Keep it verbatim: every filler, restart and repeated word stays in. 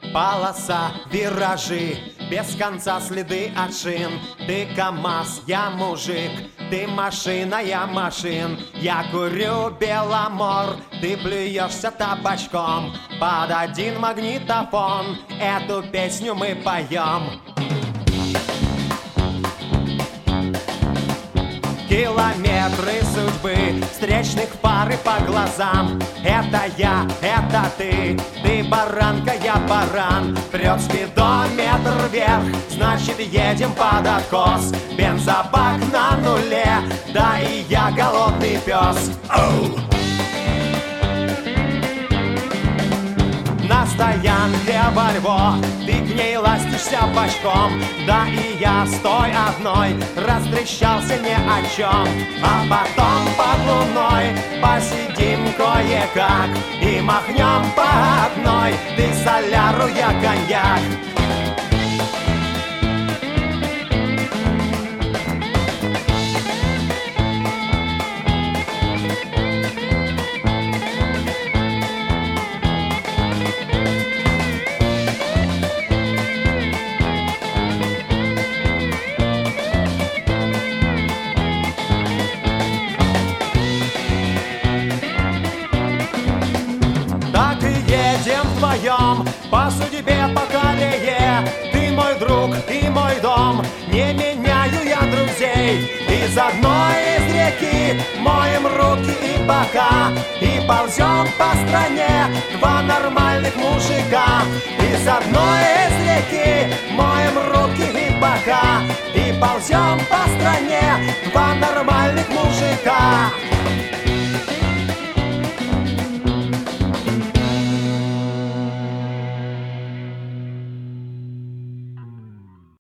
Полоса, виражи, без конца следы от шин. Ты КамАЗ, я мужик, ты машина, я машин. Я курю Беломор, ты плюешься табачком. Под один магнитофон эту песню мы поем. Километры судьбы, встречных пар и по глазам. Это я, это ты, ты баранка, я баран. Прет спидометр вверх, значит едем под откос. Бензобак на нуле, да и я голодный пес. Оу! На стоянке во Львов ты к ней ластишься бочком. Да и я с той одной растрещался ни о чем. А потом под луной посидим кое-как и махнем по одной. Ты соляру, я коньяк. Так и едем вдвоем по судьбе поколее. Ты мой друг и мой дом, не меняю я друзей. Из одной из реки моем руки и бока и ползем по стране два нормальных мужика. Из одной из реки моем руки и бока и ползем по стране два нормальных мужика.